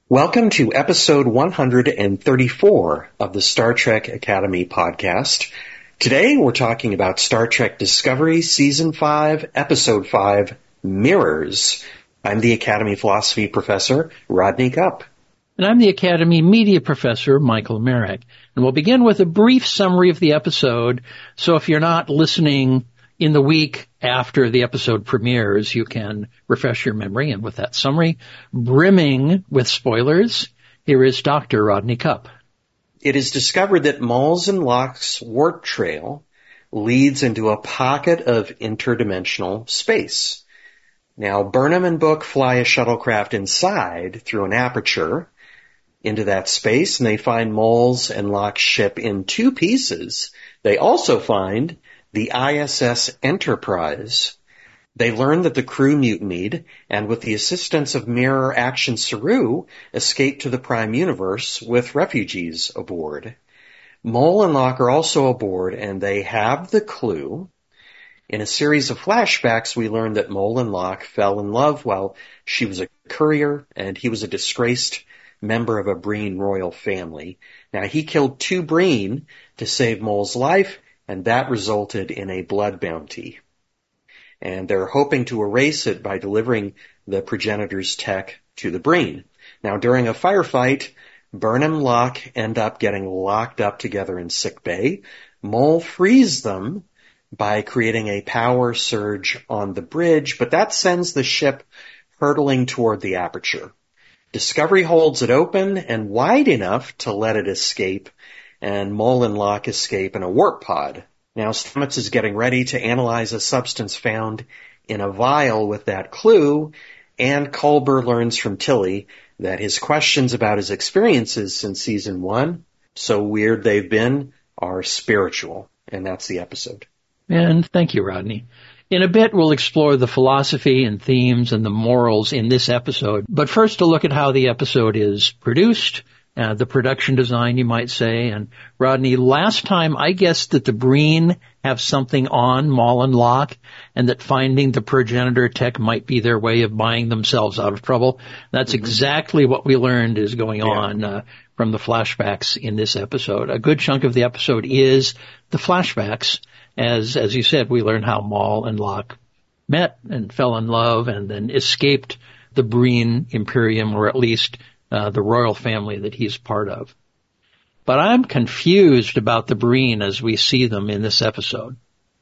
Welcome to episode 134 of the Star Trek Academy podcast. Today we're talking about Star Trek Discovery Season 5, Episode 5, Mirrors. I'm the Academy Philosophy Professor, Rodney Cupp. And I'm the Academy Media Professor, Michael Merrick. And we'll begin with a brief summary of the episode, so if you're not listening in the week after the episode premieres, you can refresh your memory. And with that summary, brimming with spoilers, here is Dr. Rodney Cupp. It is discovered that Mal's and Locke's warp trail leads into a pocket of interdimensional space. Now, Burnham and Book fly a shuttlecraft inside through an aperture into that space, and they find Mal's and Locke's ship in two pieces. They also find the ISS Enterprise. They learn that the crew mutinied, and with the assistance of Mirror Action Saru, escaped to the Prime Universe with refugees aboard. Mal and Locke are also aboard, and they have the clue. In a series of flashbacks, we learn that Mal and Locke fell in love while she was a courier, and he was a disgraced member of a Breen royal family. Now, he killed two Breen to save Mal's life, and that resulted in a blood bounty. And they're hoping to erase it by delivering the progenitor's tech to the Breen. Now, during a firefight, Burnham and Locke end up getting locked up together in sickbay. Mal frees them by creating a power surge on the bridge, but that sends the ship hurtling toward the aperture. Discovery holds it open and wide enough to let it escape, and Mal and Locke escape in a warp pod. Now, Stamets is getting ready to analyze a substance found in a vial with that clue, and Culber learns from Tilly that his questions about his experiences since Season 1, so weird they've been, are spiritual. And that's the episode. And thank you, Rodney. In a bit, we'll explore the philosophy and themes and the morals in this episode. But first, to look at how the episode is produced, the production design, you might say. And Rodney, last time I guessed that the Breen have something on Mal and Locke, and that finding the progenitor tech might be their way of buying themselves out of trouble. That's exactly what we learned is going on from the flashbacks in this episode. A good chunk of the episode is the flashbacks. As you said, we learn how Mal and Locke met and fell in love and then escaped the Breen Imperium, or at least the royal family that he's part of. But I'm confused about the Breen as we see them in this episode.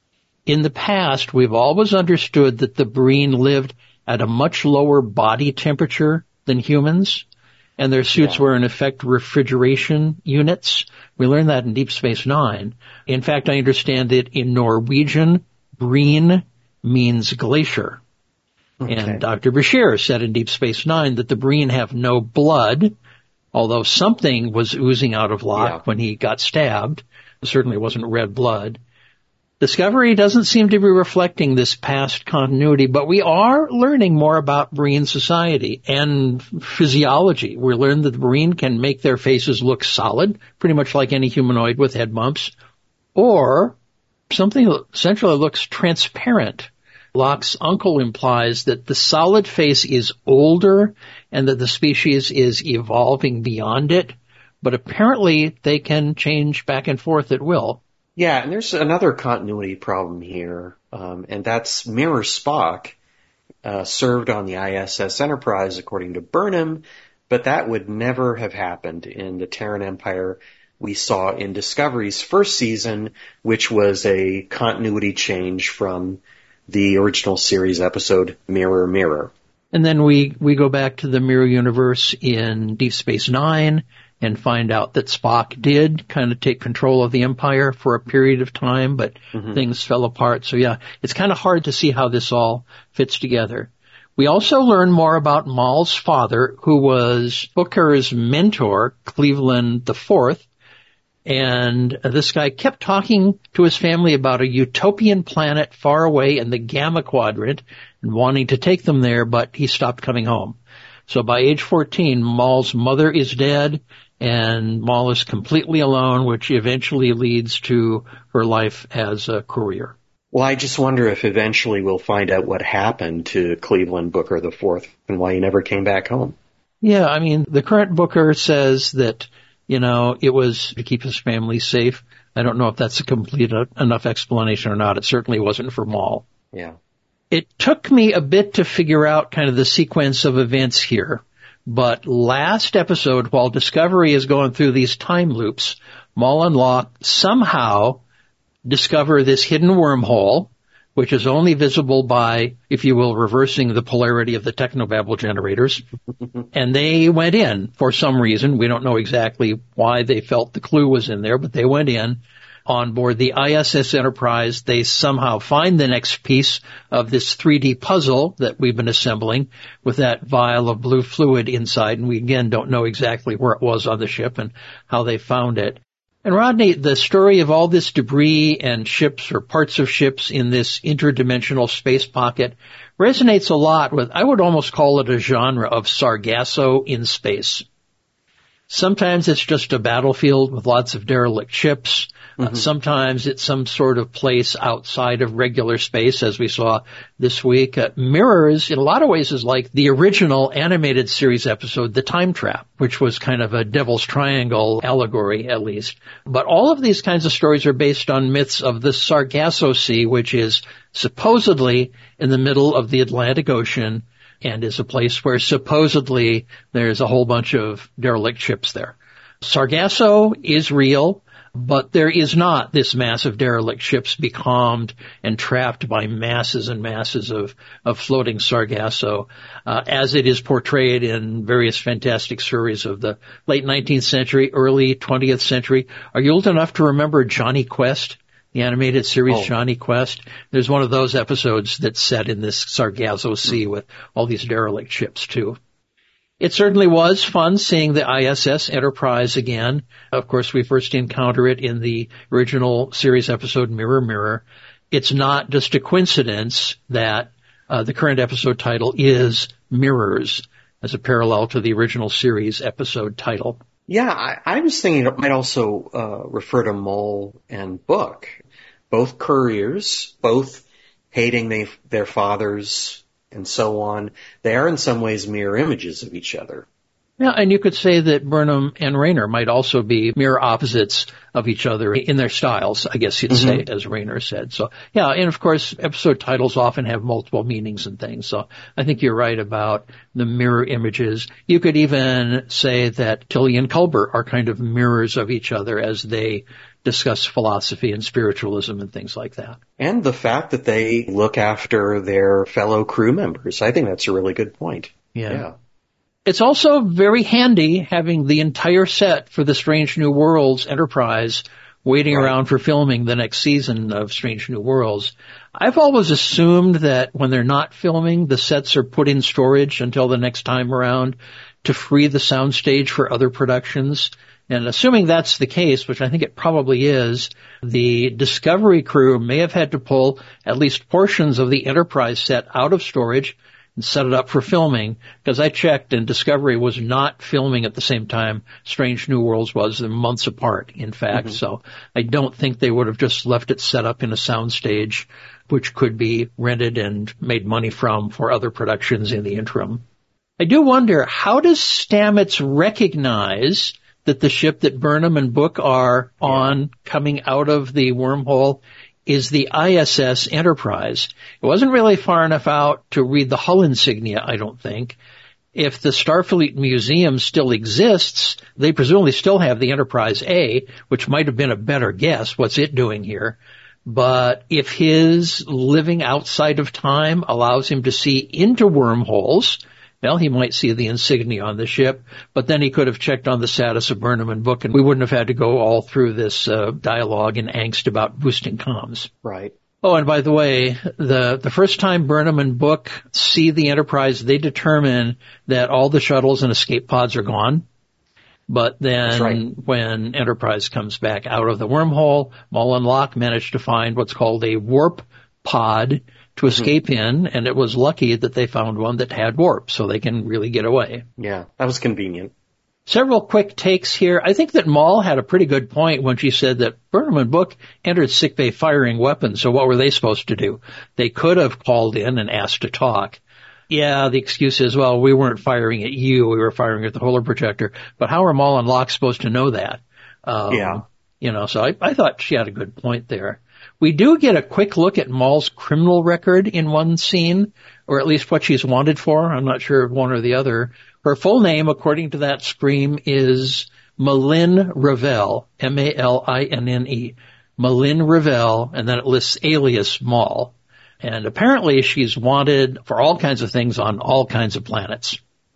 In the past, we've always understood that the Breen lived at a much lower body temperature than humans, and their suits were in effect refrigeration units. We learned that in Deep Space Nine. In fact, I understand that in Norwegian, Breen means glacier. Okay. And Dr. Bashir said in Deep Space Nine that the Breen have no blood, although something was oozing out of Locke when he got stabbed. It certainly wasn't red blood. Discovery doesn't seem to be reflecting this past continuity, but we are learning more about Breen society and physiology. We learned that the Breen can make their faces look solid, pretty much like any humanoid with head bumps, or something that essentially looks transparent. Locke's uncle implies that the solid face is older and that the species is evolving beyond it, but apparently they can change back and forth at will. Yeah, and there's another continuity problem here, and that's Mirror Spock served on the ISS Enterprise according to Burnham, but that would never have happened in the Terran Empire we saw in Discovery's first season, which was a continuity change from the original series episode Mirror, Mirror. And then we go back to the Mirror universe in Deep Space Nine and find out that Spock did kind of take control of the Empire for a period of time, but things fell apart. So yeah, it's kind of hard to see how this all fits together. We also learn more about Mal's father, who was Booker's mentor, Cleveland IV. And this guy kept talking to his family about a utopian planet far away in the Gamma Quadrant and wanting to take them there, but he stopped coming home. So by age 14, Mal's mother is dead, and Mal is completely alone, which eventually leads to her life as a courier. Well, I just wonder if eventually we'll find out what happened to Cleveland Booker IV and why he never came back home. Yeah, I mean, the current booker says that, it was to keep his family safe. I don't know if that's a complete enough explanation or not. It certainly wasn't for Maul. Yeah. It took me a bit to figure out kind of the sequence of events here. But last episode, while Discovery is going through these time loops, Maul and Locke somehow discover this hidden wormhole, which is only visible by, if you will, reversing the polarity of the technobabble generators. And they went in for some reason. We don't know exactly why they felt the clue was in there, but they went in. On board the ISS Enterprise, they somehow find the next piece of this 3D puzzle that we've been assembling with that vial of blue fluid inside, and we again don't know exactly where it was on the ship and how they found it. And Rodney, the story of all this debris and ships or parts of ships in this interdimensional space pocket resonates a lot with, I would almost call it a genre of Sargasso in space. Sometimes it's just a battlefield with lots of derelict ships. Sometimes it's some sort of place outside of regular space, as we saw this week. Mirrors, in a lot of ways, is like the original animated series episode, The Time Trap, which was kind of a Devil's Triangle allegory, at least. But all of these kinds of stories are based on myths of the Sargasso Sea, which is supposedly in the middle of the Atlantic Ocean and is a place where supposedly there's a whole bunch of derelict ships there. Sargasso is real. But there is not this mass of derelict ships becalmed and trapped by masses and masses of floating Sargasso, as it is portrayed in various fantastic stories of the late 19th century, early 20th century. Are you old enough to remember Jonny Quest, the animated series Jonny Quest? There's one of those episodes that's set in this Sargasso Sea with all these derelict ships, too. It certainly was fun seeing the ISS Enterprise again. Of course, we first encounter it in the original series episode Mirror, Mirror. It's not just a coincidence that the current episode title is Mirrors, as a parallel to the original series episode title. Yeah, I was thinking it might also refer to Maul and Book. Both couriers, both hating their fathers and so on. They are in some ways mirror images of each other. Yeah, and you could say that Burnham and Raynor might also be mirror opposites of each other in their styles, I guess you'd say, as Raynor said. So, yeah, and of course, episode titles often have multiple meanings and things. So I think you're right about the mirror images. You could even say that Tilly and Culber are kind of mirrors of each other as they discuss philosophy and spiritualism and things like that. And the fact that they look after their fellow crew members. I think that's a really good point. Yeah. It's also very handy having the entire set for the Strange New Worlds Enterprise waiting around for filming the next season of Strange New Worlds. I've always assumed that when they're not filming, the sets are put in storage until the next time around to free the soundstage for other productions. And assuming that's the case, which I think it probably is, the Discovery crew may have had to pull at least portions of the Enterprise set out of storage and set it up for filming, because I checked and Discovery was not filming at the same time Strange New Worlds was. They're months apart, in fact. So I don't think they would have just left it set up in a soundstage, which could be rented and made money from for other productions in the interim. I do wonder, how does Stamets recognize that the ship that Burnham and Book are on coming out of the wormhole is the ISS Enterprise? It wasn't really far enough out to read the hull insignia, I don't think. If the Starfleet Museum still exists, they presumably still have the Enterprise A, which might have been a better guess. What's it doing here? But if his living outside of time allows him to see into wormholes, well, he might see the insignia on the ship, but then he could have checked on the status of Burnham and Book, and we wouldn't have had to go all through this dialogue and angst about boosting comms. Right. Oh, and by the way, the first time Burnham and Book see the Enterprise, they determine that all the shuttles and escape pods are gone. But then when Enterprise comes back out of the wormhole, Maul and Locke manage to find what's called a warp pod to escape in, and it was lucky that they found one that had warp, so they can really get away. Yeah, that was convenient. Several quick takes here. I think that Maul had a pretty good point when she said that Burnham and Book entered sickbay firing weapons, so what were they supposed to do? They could have called in and asked to talk. Yeah, the excuse is, well, we weren't firing at you, we were firing at the Polar Protector. But how are Maul and Locke supposed to know that? Yeah. So I thought she had a good point there. We do get a quick look at Maul's criminal record in one scene, or at least what she's wanted for. I'm not sure of one or the other. Her full name, according to that scream, is Malin Ravel, M-A-L-I-N-N-E. Malin Ravel, and then it lists alias Maul. And apparently she's wanted for all kinds of things on all kinds of planets.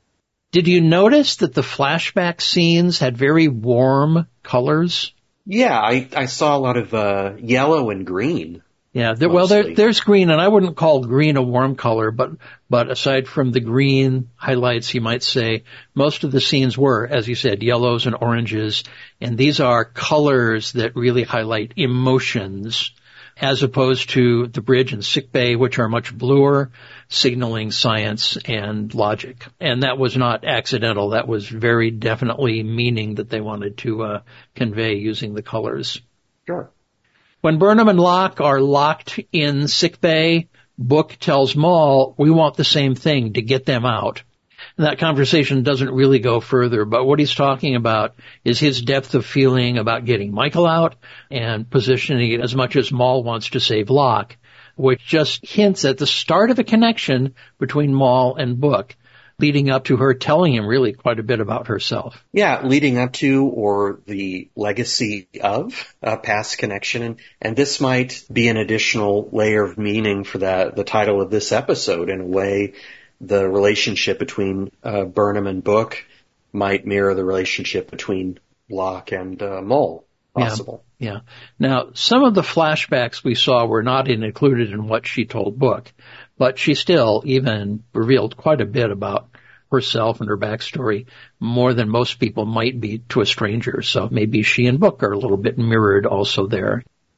Did you notice that the flashback scenes had very warm colors? Yeah, I saw a lot of yellow and green. Yeah, there's green, and I wouldn't call green a warm color, but aside from the green highlights, you might say, most of the scenes were, as you said, yellows and oranges, and these are colors that really highlight emotions, as opposed to the bridge and sickbay, which are much bluer, signaling science and logic. And that was not accidental. That was very definitely meaning that they wanted to convey using the colors. Sure. When Burnham and Locke are locked in sickbay, Book tells Maul, we want the same thing, to get them out. And that conversation doesn't really go further, but what he's talking about is his depth of feeling about getting Michael out and positioning it as much as Maul wants to save Locke, which just hints at the start of a connection between Maul and Book, leading up to her telling him really quite a bit about herself. Yeah, leading up to or the legacy of a past connection. And this might be an additional layer of meaning for the title of this episode. In a way, the relationship between Burnham and Book might mirror the relationship between Locke and Maul. Possible. Yeah. Now, some of the flashbacks we saw were not included in what she told Book, but she still even revealed quite a bit about herself and her backstory, more than most people might be to a stranger. So maybe she and Book are a little bit mirrored also there.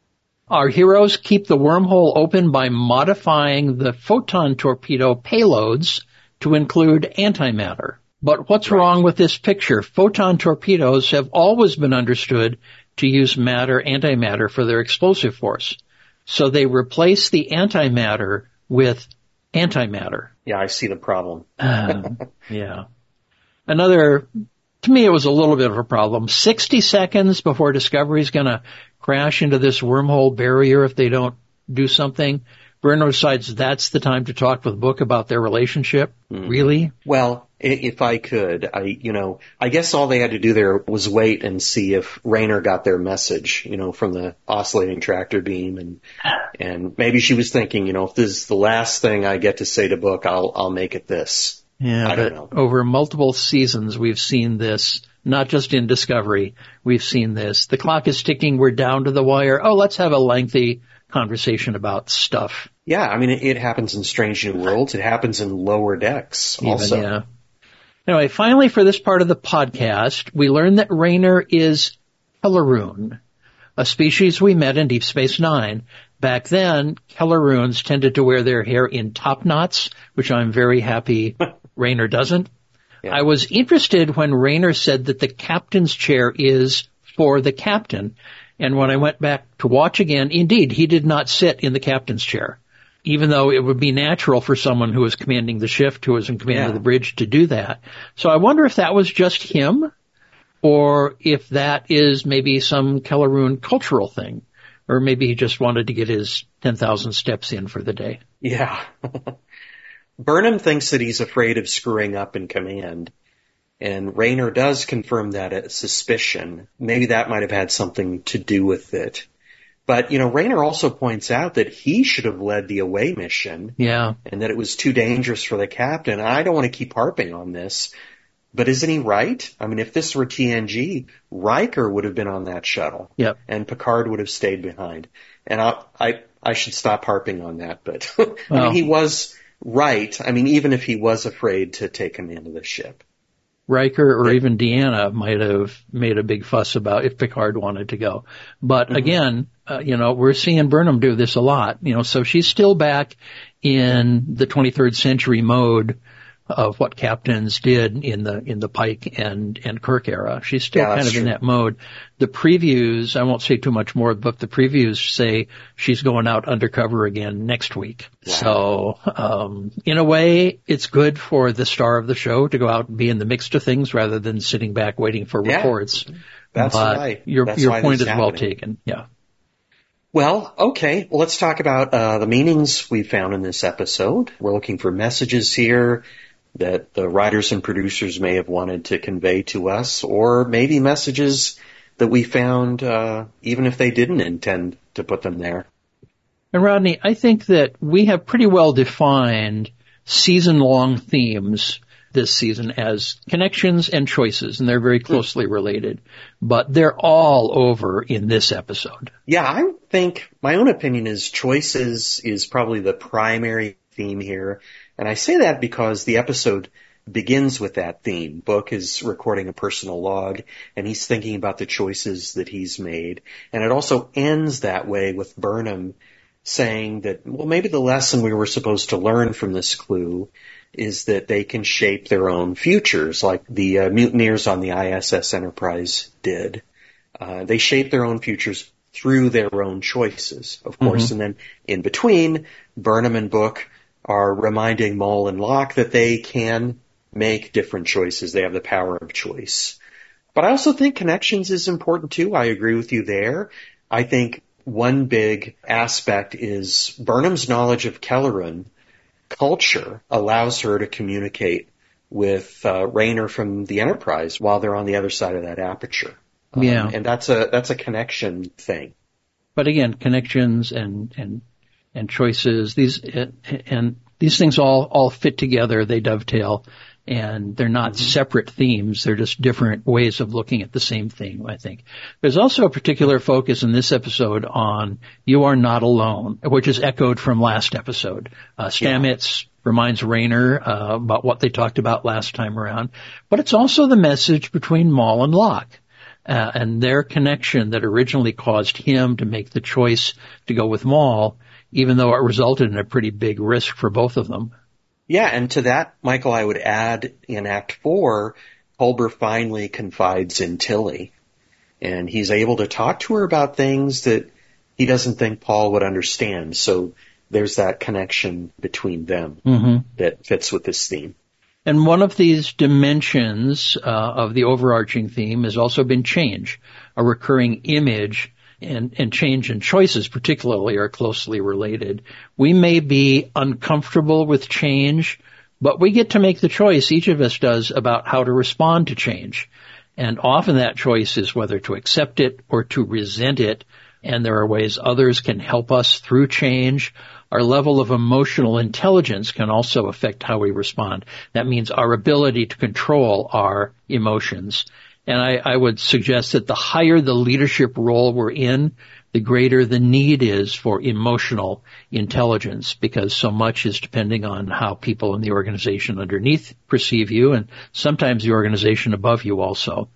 Our heroes keep the wormhole open by modifying the photon torpedo payloads to include antimatter. But what's wrong with this picture? Photon torpedoes have always been understood to use antimatter for their explosive force. So they replace the antimatter with antimatter. Yeah, I see the problem. Yeah. To me, it was a little bit of a problem. 60 seconds before Discovery's going to crash into this wormhole barrier if they don't do something. Burnham decides that's the time to talk with Book about their relationship. Really? Well, if I could, I guess all they had to do there was wait and see if Raynor got their message, from the oscillating tractor beam, and maybe she was thinking, if this is the last thing I get to say to Book, I'll make it this. Yeah, I don't know. Over multiple seasons, we've seen this, not just in Discovery. We've seen this. The clock is ticking. We're down to the wire. Oh, let's have a lengthy conversation about stuff. Yeah, I mean, it happens in Strange New Worlds. It happens in Lower Decks also. Yeah. Anyway, finally for this part of the podcast, we learn that Raynor is Kelleroon, a species we met in Deep Space Nine. Back then, Kelleroons tended to wear their hair in top knots, which I'm very happy Raynor doesn't. Yeah. I was interested when Raynor said that the captain's chair is for the captain. And when I went back to watch again, indeed, he did not sit in the captain's chair, even though it would be natural for someone who was commanding the shift, who was in command of the bridge, to do that. So I wonder if that was just him, or if that is maybe some Kelleroon cultural thing, or maybe he just wanted to get his 10,000 steps in for the day. Yeah. Burnham thinks that he's afraid of screwing up in command. And Raynor does confirm that as suspicion. Maybe that might have had something to do with it. But, Raynor also points out that he should have led the away mission. Yeah. And that it was too dangerous for the captain. I don't want to keep harping on this. But isn't he right? I mean, if this were TNG, Riker would have been on that shuttle. Yep. And Picard would have stayed behind. And I should stop harping on that. But, he was right. I mean, even if he was afraid to take command of the ship. Riker or even Deanna might have made a big fuss about if Picard wanted to go. But again, we're seeing Burnham do this a lot, so she's still back in the 23rd century mode of what captains did in the Pike and Kirk era. She's still kind of in that mode. The previews, I won't say too much more, but the previews say she's going out undercover again next week. Wow. So, in a way, it's good for the star of the show to go out and be in the mix of things rather than sitting back waiting for reports. That's right. Your point is well taken. Yeah. Well, okay. Well, let's talk about the meanings we found in this episode. We're looking for messages here that the writers and producers may have wanted to convey to us, or maybe messages that we found even if they didn't intend to put them there. And Rodney, I think that we have pretty well defined season-long themes this season as connections and choices, and they're very closely related. But they're all over in this episode. Yeah, I think my own opinion is choices is probably the primary theme here. And I say that because the episode begins with that theme. Book is recording a personal log, and he's thinking about the choices that he's made. And it also ends that way with Burnham saying that, well, maybe the lesson we were supposed to learn from this clue is that they can shape their own futures, like the mutineers on the ISS Enterprise did. They shape their own futures through their own choices, of course. And then in between, Burnham and Book are reminding Mull and Locke that they can make different choices. They have the power of choice. But I also think connections is important too. I agree with you there. I think one big aspect is Burnham's knowledge of Kelleran culture allows her to communicate with Rayner from the Enterprise while they're on the other side of that aperture. And that's a connection thing. But again, connections and choices, these things all fit together, they dovetail, and they're not separate themes, they're just different ways of looking at the same thing, I think. There's also a particular focus in this episode on You Are Not Alone, which is echoed from last episode. Stamets reminds Rayner about what they talked about last time around, but it's also the message between Mull and Locke. And their connection that originally caused him to make the choice to go with Mull, even though it resulted in a pretty big risk for both of them. Yeah, and to that, Michael, I would add in Act 4, Culber finally confides in Tilly. And he's able to talk to her about things that he doesn't think Paul would understand. So there's that connection between them that fits with this theme. And one of these dimensions of the overarching theme has also been change. A recurring image and change and choices particularly are closely related. We may be uncomfortable with change, but we get to make the choice, each of us does, about how to respond to change. And often that choice is whether to accept it or to resent it. And there are ways others can help us through change. Our level of emotional intelligence can also affect how we respond. That means our ability to control our emotions. And I would suggest that the higher the leadership role we're in, the greater the need is for emotional intelligence, because so much is depending on how people in the organization underneath perceive you, and sometimes the organization above you also.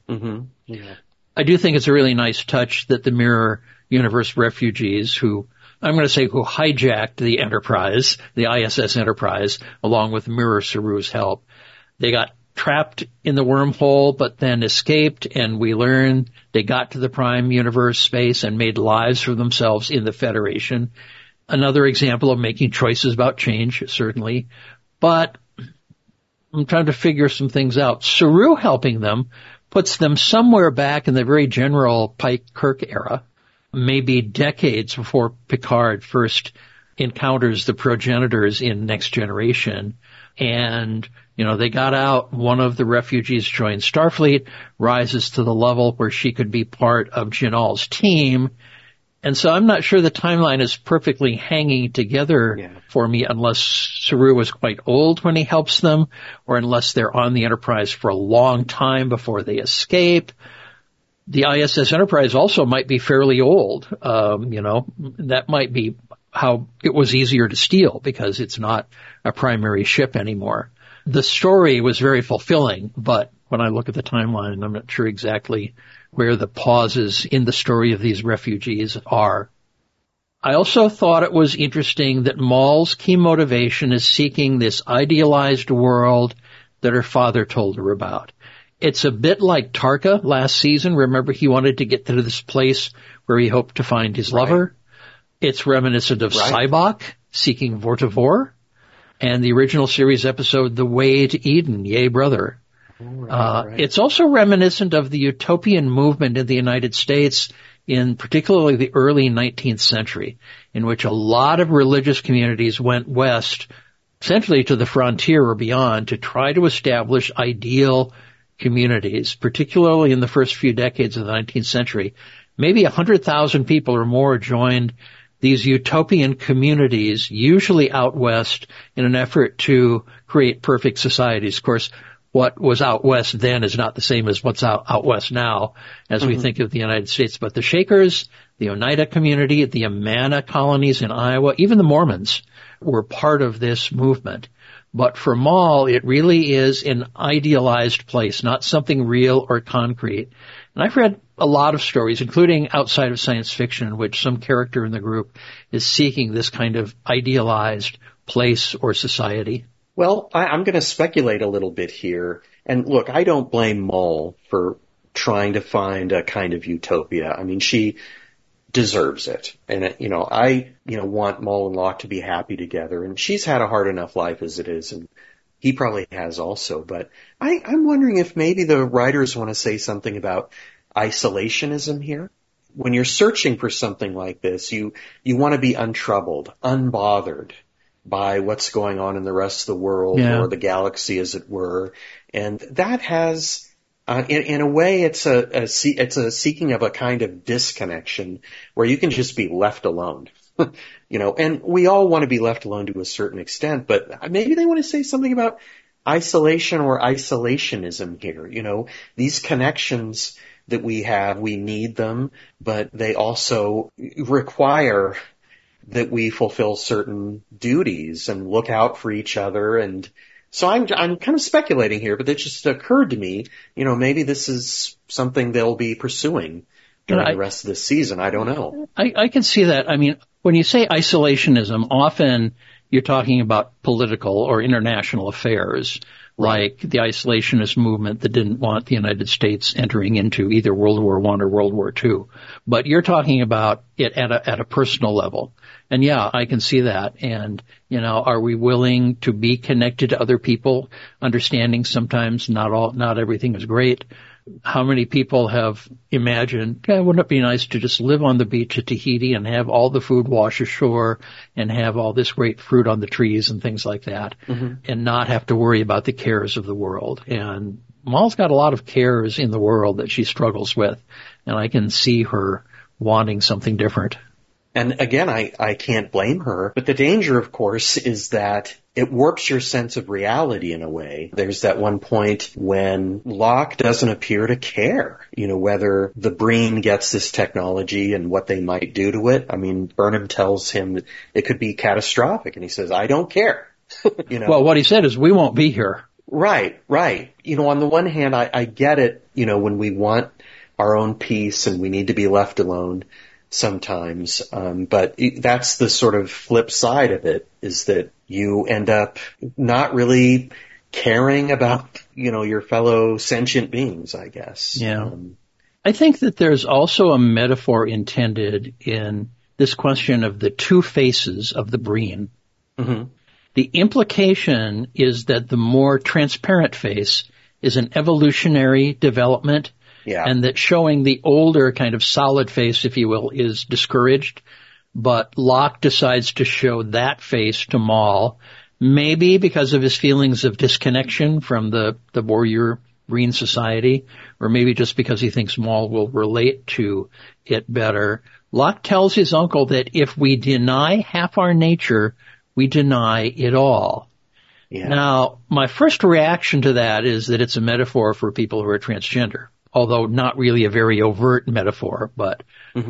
I do think it's a really nice touch that the Mirror Universe refugees who hijacked the Enterprise, the ISS Enterprise, along with Mirror Saru's help. They got trapped in the wormhole, but then escaped, and we learn they got to the Prime Universe space and made lives for themselves in the Federation. Another example of making choices about change, certainly. But I'm trying to figure some things out. Saru helping them puts them somewhere back in the very general Pike-Kirk era, maybe decades before Picard first encounters the progenitors in Next Generation. And, they got out. One of the refugees joined Starfleet, rises to the level where she could be part of Jinal's team. And so I'm not sure the timeline is perfectly hanging together for me, unless Saru was quite old when he helps them, or unless they're on the Enterprise for a long time before they escape. The ISS Enterprise also might be fairly old. That might be how it was easier to steal, because it's not a primary ship anymore. The story was very fulfilling, but when I look at the timeline, I'm not sure exactly where the pauses in the story of these refugees are. I also thought it was interesting that Maul's key motivation is seeking this idealized world that her father told her about. It's a bit like Tarka last season. Remember, he wanted to get to this place where he hoped to find his lover. It's reminiscent of Sybok seeking Vortivore, and the original series episode, The Way to Eden, Yay Brother. It's also reminiscent of the utopian movement in the United States in particularly the early 19th century, in which a lot of religious communities went west, essentially to the frontier or beyond, to try to establish ideal communities, particularly in the first few decades of the 19th century. Maybe 100,000 people or more joined these utopian communities, usually out west, in an effort to create perfect societies. Of course, what was out west then is not the same as what's out west now, as we think of the United States. But the Shakers, the Oneida community, the Amana colonies in Iowa, even the Mormons were part of this movement. But for Maul, it really is an idealized place, not something real or concrete. And I've read a lot of stories, including outside of science fiction, in which some character in the group is seeking this kind of idealized place or society. Well, I'm going to speculate a little bit here. And look, I don't blame Maul for trying to find a kind of utopia. I mean, she deserves it. And, I want Maul and Locke to be happy together. And she's had a hard enough life as it is. And he probably has also. But I'm wondering if maybe the writers want to say something about isolationism here. When you're searching for something like this, you want to be untroubled, unbothered by what's going on in the rest of the world or the galaxy, as it were. And that has, in a way, it's a seeking of a kind of disconnection where you can just be left alone. And we all want to be left alone to a certain extent, but maybe they want to say something about isolation or isolationism here. These connections that we have, we need them, but they also require that we fulfill certain duties and look out for each other. And so I'm kind of speculating here, but it just occurred to me, maybe this is something they'll be pursuing during the rest of this season. I don't know. I can see that. I mean, when you say isolationism, often you're talking about political or international affairs, like the isolationist movement that didn't want the United States entering into either World War I or World War II. But you're talking about it at a personal level. And yeah, I can see that. And, are we willing to be connected to other people, understanding sometimes not everything is great? How many people have imagined, wouldn't it be nice to just live on the beach at Tahiti and have all the food wash ashore and have all this great fruit on the trees and things like that, and not have to worry about the cares of the world? And Maul's got a lot of cares in the world that she struggles with, and I can see her wanting something different. And again, I can't blame her, but the danger, of course, is that it warps your sense of reality in a way. There's that one point when Locke doesn't appear to care, whether the Breen gets this technology and what they might do to it. I mean, Burnham tells him that it could be catastrophic, and he says, I don't care. Well, what he said is, we won't be here. Right. On the one hand, I get it, when we want our own peace and we need to be left alone sometimes. But that's the sort of flip side of it, is that you end up not really caring about, your fellow sentient beings, I guess. Yeah. I think that there's also a metaphor intended in this question of the two faces of the Breen. The implication is that the more transparent face is an evolutionary development. Yeah. And that showing the older kind of solid face, if you will, is discouraged. But Locke decides to show that face to Maul, maybe because of his feelings of disconnection from the warrior Breen society, or maybe just because he thinks Maul will relate to it better. Locke tells his uncle that if we deny half our nature, we deny it all. Yeah. Now, my first reaction to that is that it's a metaphor for people who are transgender. Although not really a very overt metaphor, but,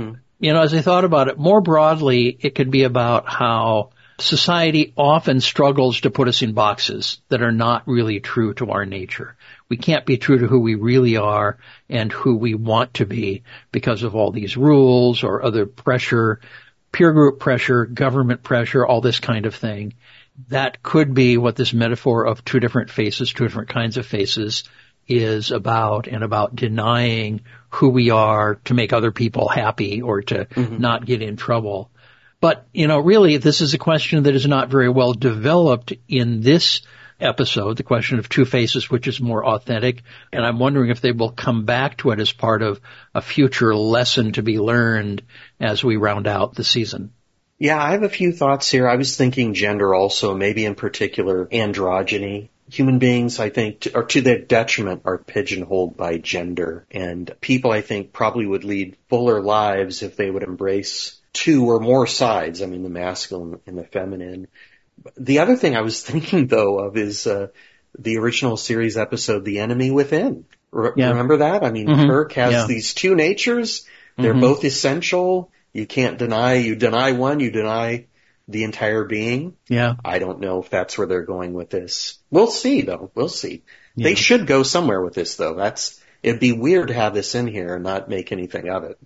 as I thought about it more broadly, it could be about how society often struggles to put us in boxes that are not really true to our nature. We can't be true to who we really are and who we want to be because of all these rules or other pressure peer group pressure, government pressure, all this kind of thing. That could be what this metaphor of two different faces, two different kinds of faces is about, and about denying who we are to make other people happy or to not get in trouble. But, really, this is a question that is not very well developed in this episode, the question of two faces, which is more authentic. And I'm wondering if they will come back to it as part of a future lesson to be learned as we round out the season. Yeah, I have a few thoughts here. I was thinking gender also, maybe in particular androgyny. Human beings, I think, or to their detriment, are pigeonholed by gender. And people, I think, probably would lead fuller lives if they would embrace two or more sides. I mean, the masculine and the feminine. The other thing I was thinking, though, of is the original series episode, The Enemy Within. Remember that? I mean, Kirk has these two natures. They're both essential. You can't deny. You deny one, you deny the entire being. Yeah. I don't know if that's where they're going with this. We'll see, though. We'll see. Yeah. They should go somewhere with this, though. It'd be weird to have this in here and not make anything of it.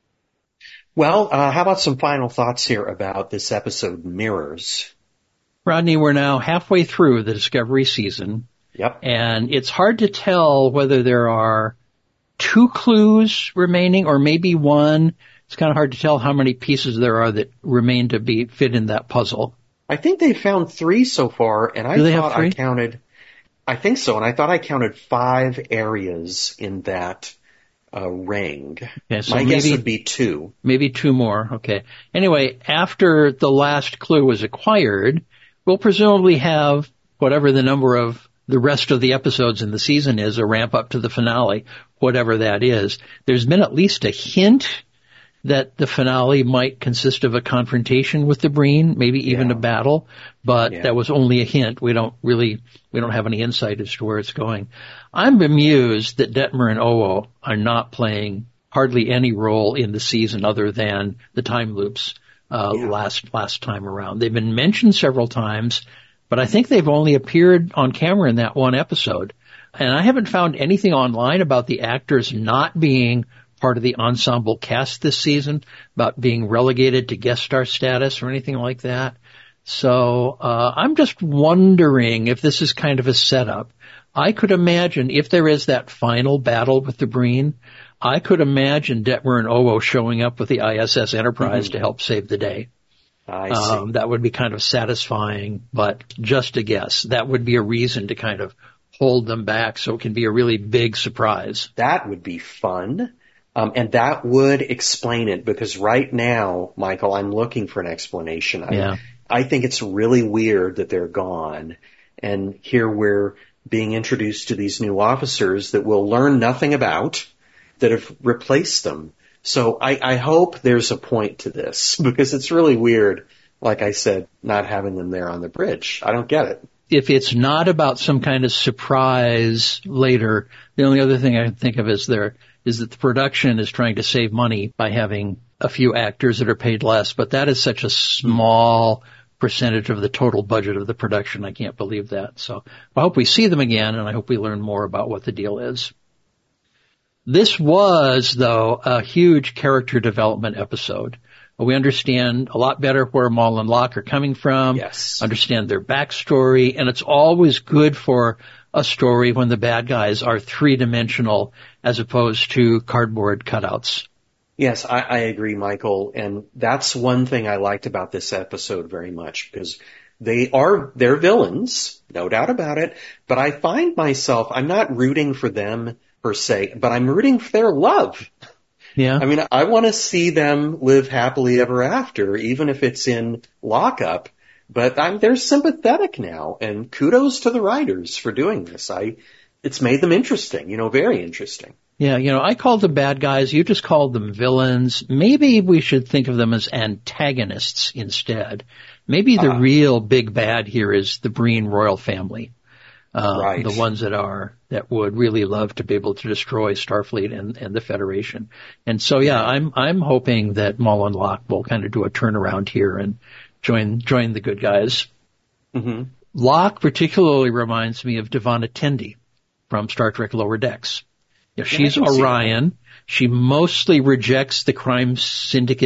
Well, how about some final thoughts here about this episode, Mirrors? Rodney, we're now halfway through the Discovery season. Yep. And it's hard to tell whether there are 2 clues remaining or maybe 1. It's kind of hard to tell how many pieces there are that remain to be fit in that puzzle. I think they found 3 so far, and I thought I counted, I think so, and I thought I counted 5 areas in that ring. Okay, so my guess would be 2. Maybe 2 more, okay. Anyway, after the last clue is acquired, we'll presumably have whatever the number of the rest of the episodes in the season is, a ramp up to the finale, whatever that is. There's been at least a hint that the finale might consist of a confrontation with the Breen, maybe even a battle, but that was only a hint. We don't have any insight as to where it's going. I'm bemused that Detmer and Owo are not playing hardly any role in the season other than the time loops, last time around. They've been mentioned several times, but I think they've only appeared on camera in that one episode. And I haven't found anything online about the actors not being part of the ensemble cast this season, about being relegated to guest star status or anything like that. So I'm just wondering if this is kind of a setup. I could imagine if there is that final battle with the Breen, I could imagine Detmer and Owo showing up with the ISS Enterprise to help save the day. I see. That would be kind of satisfying, but just a guess. That would be a reason to kind of hold them back so it can be a really big surprise. That would be fun. And that would explain it, because right now, Michael, I'm looking for an explanation. I think it's really weird that they're gone. And here we're being introduced to these new officers that we'll learn nothing about, that have replaced them. So I hope there's a point to this, because it's really weird, like I said, not having them there on the bridge. I don't get it. If it's not about some kind of surprise later, the only other thing I can think of is that the production is trying to save money by having a few actors that are paid less, but that is such a small percentage of the total budget of the production. I can't believe that. So I hope we see them again, and I hope we learn more about what the deal is. This was, though, a huge character development episode. We understand a lot better where Maul and Locke are coming from, understand their backstory, and it's always good for a story when the bad guys are three-dimensional as opposed to cardboard cutouts. Yes, I agree, Michael. And that's one thing I liked about this episode very much, because they're villains, no doubt about it. But I find myself, I'm not rooting for them per se, but I'm rooting for their love. Yeah. I mean, I want to see them live happily ever after, even if it's in lockup. But they're sympathetic now, and kudos to the writers for doing this. It's made them interesting, very interesting. Yeah, I called them bad guys. You just called them villains. Maybe we should think of them as antagonists instead. Maybe the real big bad here is the Breen royal family. Right. The ones that would really love to be able to destroy Starfleet and the Federation. And so, I'm hoping that Maul and Locke will kind of do a turnaround here and join the good guys. Mm-hmm. Locke particularly reminds me of Devana Tendi from Star Trek Lower Decks. She's Orion. She mostly rejects the crime syndicate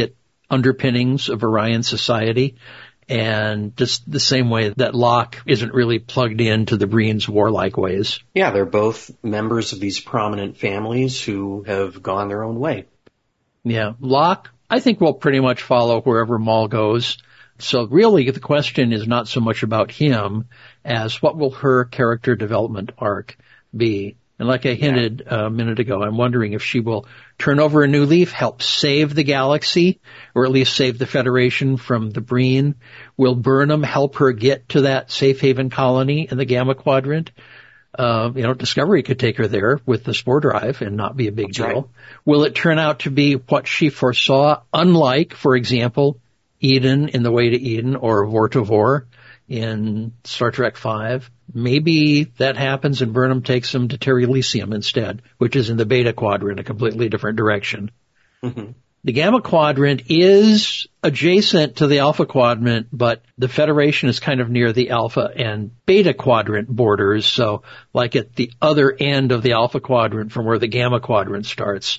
underpinnings of Orion society. And just the same way that Locke isn't really plugged into the Breen's warlike ways. Yeah, they're both members of these prominent families who have gone their own way. Yeah, Locke, I think, will pretty much follow wherever Maul goes. So really the question is not so much about him as what will her character development arc be. And like I hinted a minute ago, I'm wondering if she will turn over a new leaf, help save the galaxy, or at least save the Federation from the Breen. Will Burnham help her get to that safe haven colony in the Gamma Quadrant? Discovery could take her there with the spore drive and not be a big deal. Right. Will it turn out to be what she foresaw, unlike, for example, Eden in The Way to Eden or Vortivore in Star Trek V? Maybe that happens and Burnham takes him to Terry Elysium instead, which is in the Beta Quadrant, a completely different direction. Mm-hmm. The Gamma Quadrant is adjacent to the Alpha Quadrant, but the Federation is kind of near the Alpha and Beta Quadrant borders, so like at the other end of the Alpha Quadrant from where the Gamma Quadrant starts.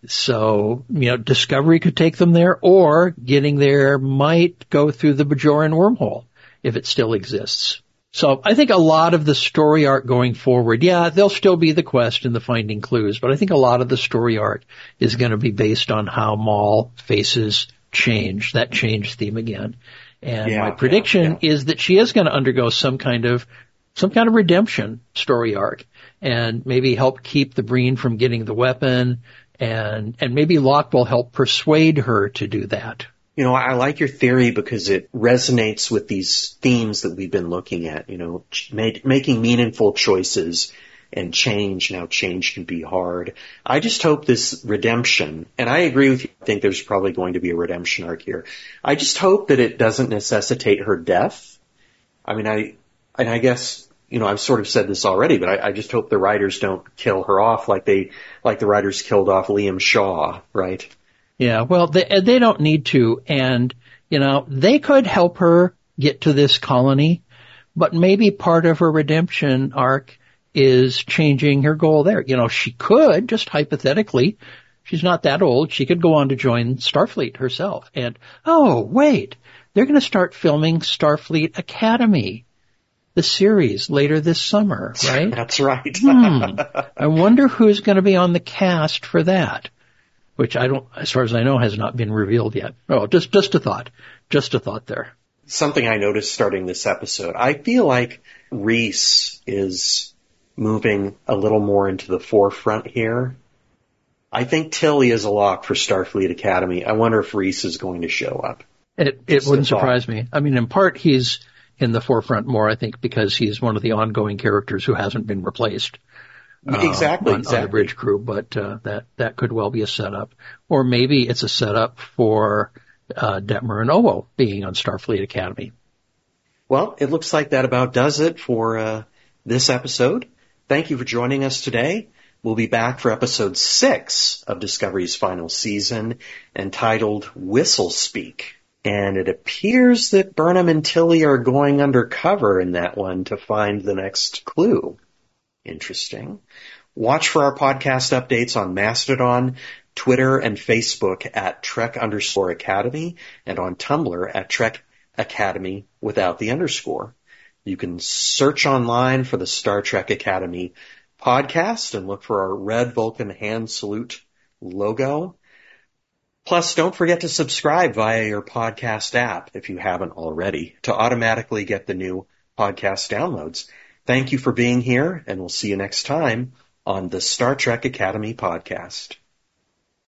So, Discovery could take them there, or getting there might go through the Bajoran wormhole, if it still exists. So I think a lot of the story arc going forward, there'll still be the quest and the finding clues, but I think a lot of the story arc is going to be based on how Maul faces change, that change theme again. And my prediction is that she is going to undergo some kind of redemption story arc and maybe help keep the Breen from getting the weapon, and maybe Locke will help persuade her to do that. I like your theory because it resonates with these themes that we've been looking at, making meaningful choices and change. Now, change can be hard. I just hope this redemption, and I agree with you, I think there's probably going to be a redemption arc here. I just hope that it doesn't necessitate her death. I mean, I guess, I've sort of said this already, but I just hope the writers don't kill her off like the writers killed off Liam Shaw, right? Yeah, well, they don't need to, and, they could help her get to this colony, but maybe part of her redemption arc is changing her goal there. She could, just hypothetically, she's not that old, she could go on to join Starfleet herself, and, oh, wait, they're going to start filming Starfleet Academy, the series, later this summer, right? That's right. I wonder who's going to be on the cast for that. Which as far as I know, has not been revealed yet. Oh, just a thought. Just a thought there. Something I noticed starting this episode. I feel like Reese is moving a little more into the forefront here. I think Tilly is a lock for Starfleet Academy. I wonder if Reese is going to show up. It wouldn't surprise me. I mean, in part, he's in the forefront more, I think, because he's one of the ongoing characters who hasn't been replaced. Exactly. On the bridge crew, but that could well be a setup. Or maybe it's a setup for Detmer and Owo being on Starfleet Academy. Well, it looks like that about does it for this episode. Thank you for joining us today. We'll be back for episode 6 of Discovery's final season, entitled Whistle Speak. And it appears that Burnham and Tilly are going undercover in that one to find the next clue. Interesting. Watch for our podcast updates on Mastodon, Twitter, and Facebook at Trek_Academy, and on Tumblr at Trek Academy without the underscore. You can search online for the Star Trek Academy podcast and look for our red Vulcan hand salute logo. Plus, don't forget to subscribe via your podcast app, if you haven't already, to automatically get the new podcast downloads. Thank you for being here, and we'll see you next time on the Star Trek Academy podcast.